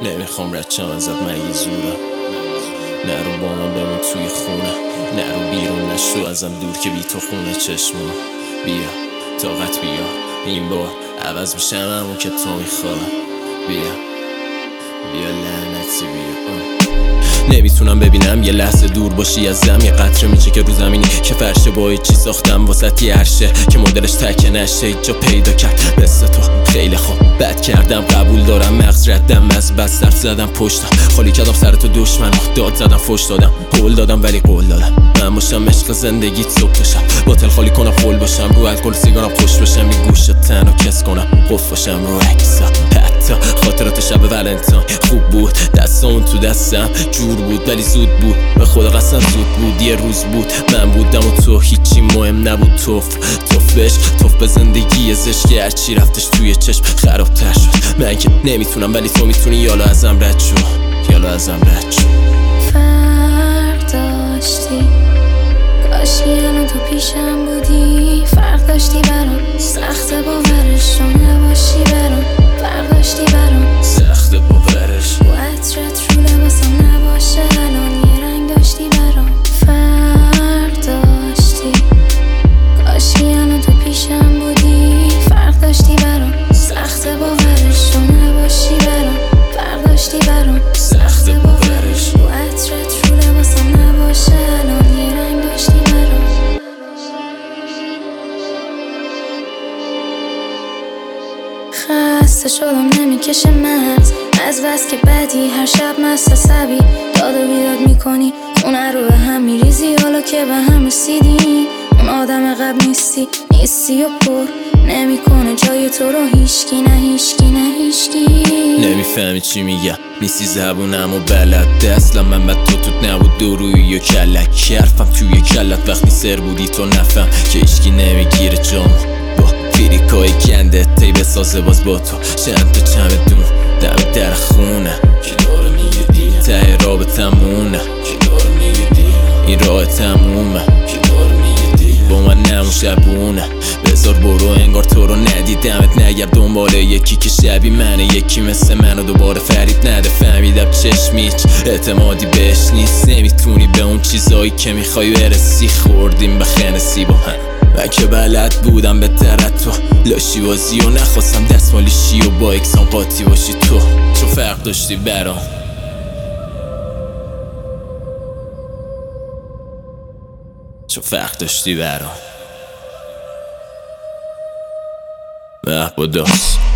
نمیخوام رچم ازت مگه زوره. نرو با من بمون توی خونه، نرو بیرون نشو ازم دور که بی تو خونه چشمون. بیا طاقت بیا این بار عوض میشم همون که تو میخواه. بیا لعنتی بیا. نمیتونم ببینم یه لحظه دور باشی ازم، یه قطره میشه که رو زمینی که فرشه با چی ساختم واسط یه عرشه که مدلش تکه نشه هیچ جا پیدا کرد مثل تو. خیلی خوب بد کردم قبول دارم، مغز ردم از بس صرف زدم پشتم، خالی کردم سر تو دشمن، داد زدم فوش دادم، قول دادم ولی قول دادم من باشم عشق زندگیت صبح تا شب، باطل خالی کنم خول باشم، رو الکل سیگارم خوش باشم، یه گوشت تنو کس کنم قف باشم رو عکسا، حتی خاطرات شب ولنتاین خوب بود، دستان تو دستم جور بود ولی زود بود، به خدا قسم زود بود، یه روز بود من بودم و تو هیچی مهم نبود. توف بشق توف به زندگی زشت که هرچی رفتش توی چشم خرابتر شد. من که نمیتونم ولی تو میتونی، یالا ازم رد شو. فرق داشتی کاشی الان تو پیشم بودی، فرق داشتی برام سخت باورش تو نباشی برام، فرق داشتی برام سخت باورش و عطرت رو لباسم نباشه الان یه رنگ داشتی برام. فرق داشتی کاشی الان تو پیشم بودی، فرق داشتی برام سخت باورش تو نباشی برام، فرق داشتی برام سخت باورش و عطرت رو لباسم نباشه الان یه رنگ داشتی برام. خسته شدم نمیکشه مغز از بس که بدی، هر شب مست عصبی داد و بیداد میکنی، خونه رو به هم میریزی حالا که به هم رسیدیم، اون آدم قبل نیستی و پر نمیکنه جای تو رو هیشکی، نه هیشکی. نمیفهمی چی میگم، نیستی زبونم و بلد اصلا، من بد توت نبود دو روی و کلک حرفم توی کلت وقتی سر بودی تو نفهم که ایشکی نمیگیره جامو با فریکای کنده تی بسازه باز با تو چند تا چمدون دم در خونه که داره میگه دیگه ته رابطمونه که داره میگه دیگه این راه تمومه که داره میگه دیگه با من نمون شبونه بذار برو انگار تو رو ندیدمت، نگرد دنبال یکی که شبی منه، یکی مثل منو دوباره فرید نده، فهمیدم چشمیچ اعتمادی بهش نیست، نمیتونی به اون چیزایی که میخوای برسی، خوردیم به خنسی با هم من که بلد بودم به درد تو لاشی بازی و نخواستم دستمالی شی و با اکسان قاطی باشی تو، چون فرق داشتی برام محبوداست.